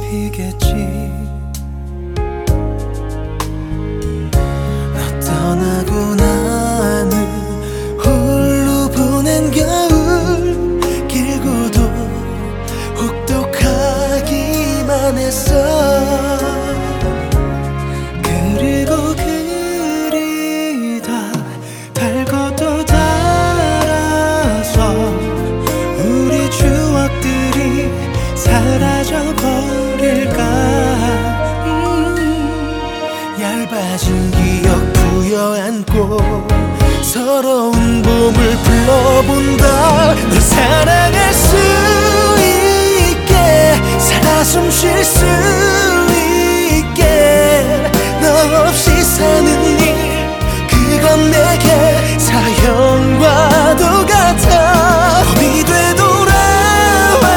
피겠지. 너 떠나고 나는 홀로 보낸 겨울, 길고도 혹독하기만 했어. 그리고 그리다 달고도 달아서 우리 추억들이 사라져버릴까. 얇아진 기억 부여안고 서러운 봄을 불러본다. 널 사랑할 수 있게, 살아 숨 쉴 수 있게. 너 없이 사는 일, 그건 내게 사형과도 같아. 봄이 되돌아와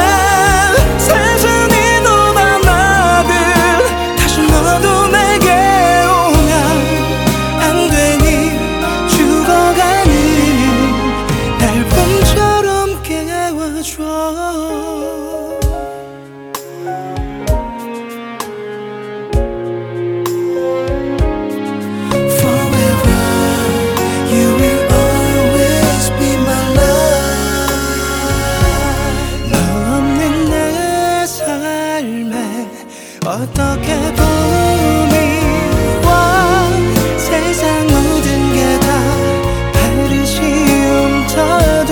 세상이 돋아나듯 다시 너도 내게 오면 안 되니. 죽어가는 날 봄처럼 깨워줘. 어떻게 봄이 와 세상 모든 게 다 버릇이 움터도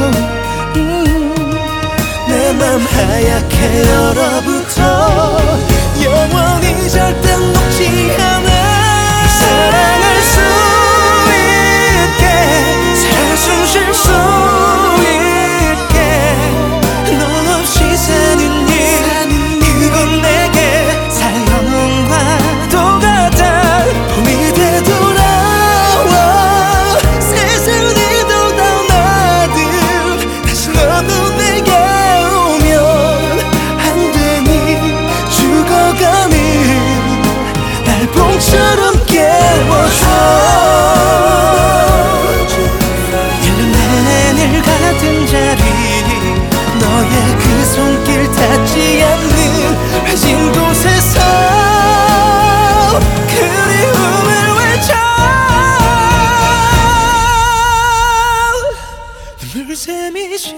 내 맘 하얗게 얼어붙어 영원히 절대 녹지 않아. 사랑할 수 있게, 살아 숨 쉴 수 있게. 너 없이 사는 일, 그건 내게 사형과도 같아. 봄이 되돌아와 세상이 돋아나듯 다시 너도 내게 오면 안 되니. 죽어가는 날 봄처럼 깨워줘. 1년 내내 늘 같은 자리, 너의 그 손길 닿지 않는 외진 곳에서 그리움을 외쳐. 눈물샘이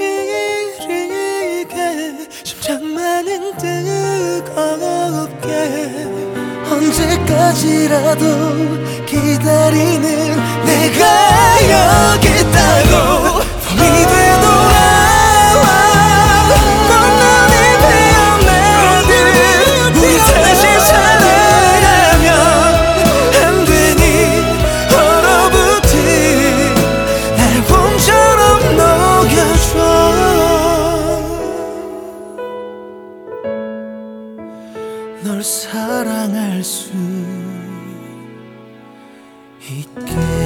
시리게, 심장만은 뜨겁게. 언제까지라도 기다리는 내가 여기 있다고. 봄이 되돌아와 꽃눈이 피어나듯 우리 다시 살아가면 안 되니. 얼어붙은 날 봄처럼 녹여줘. 널 사랑할 수 있게.